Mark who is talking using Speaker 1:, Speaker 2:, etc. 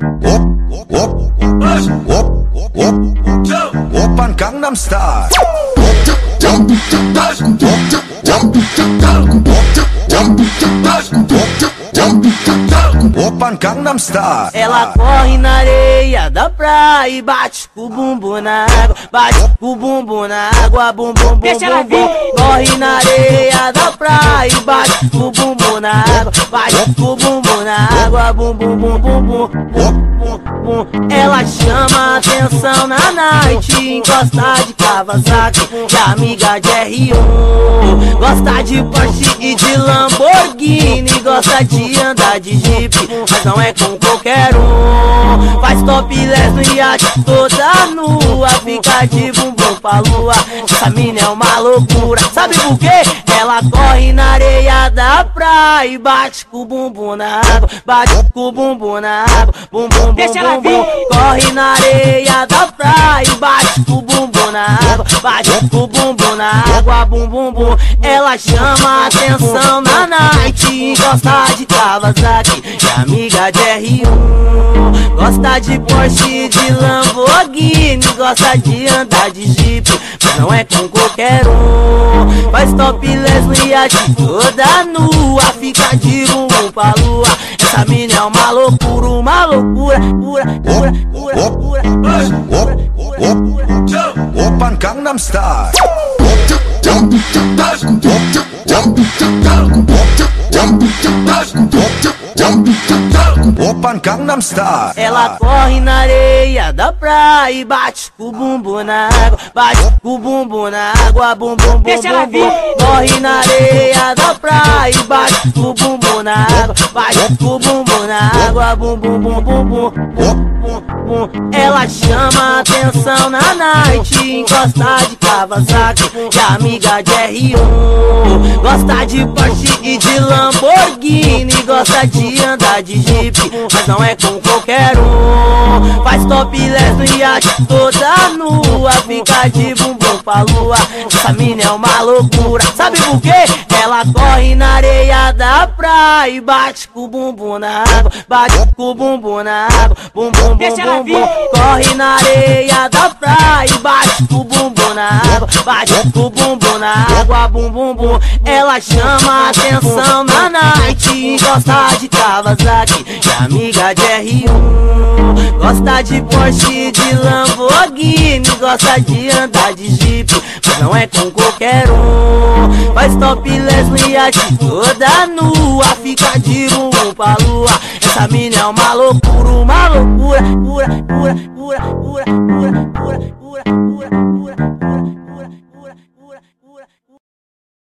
Speaker 1: Oppan Gangnam Style. Oppan Gangnam Style.
Speaker 2: Ela corre na areia da praia e bate com o bumbum na água, bate com o bumbum na água, bum bum bum bum bum. Corre na areia da praia e bate com o bumbum na água, bate com o bumbum na água, bum bum bum bum bum bum bum. Ela chama atenção na night, encosta de Kawasaki e amiga de R1. Gosta de Porsche e de Lamborghini, gosta de andar de Jeep, mas não é com qualquer um. Faz topless no iate toda nua, fica de bumbum pra lua. Essa mina é uma loucura, sabe por quê? Ela corre na areia da praia e bate com o bumbum na água, bate com o bumbum na água, bum bum bum bum bum. Corre na areia da praia e bate com o bumbum na água, bate com o bumbum na água, bum bum bum. Ela chama atenção na night, encosta de Kawasaki e amiga de R1. Gosta de Porsche e de Lamborghini, gosta de andar de Jeep, mas não é com qualquer um. Faz topless no iate toda nua, fica de bumbum pra lua. Essa mina é uma loucura, pura, pura, pura, pura, pura, pura.
Speaker 1: Oppan Gangnam Style. Oppan Gangnam Style.
Speaker 2: Ela corre na areia da praia e bate com o bumbum na água, bate com o bumbum na água, bum bum bum bum bum. Corre na areia da praia e bate com o bumbum na água, bate com o bumbum na água, bum bum bum bum bum bum bum. Ela chama atenção na night, encosta de Kawasaki e amiga de R1. Gosta de Porsche e de Lamborghini, gosta de andar de Jeep, mas não é com qualquer um. Faz topless no iate toda nua, fica de bumbum pra lua. Essa mina é uma loucura, sabe por quê? Ela corre na areia da praia e bate com o bumbum na água, bate com o bumbum na água, bum bum bum bum bum. Corre na areia da praia e bate com o bumbum na água, bate com o bumbum na água, bum bum bum. Ela chama atenção na night, encosta de Kawasaki e amiga de R1. Gosta de Porsche e de Lamborghini, gosta de andar de Jeep, mas não é com qualquer um. Faz topless no iate toda nua, fica de bumbum pra lua. Essa mina é uma loucura, pura, pura, pura, pura, pura, pura, pura, pura, pura, pura.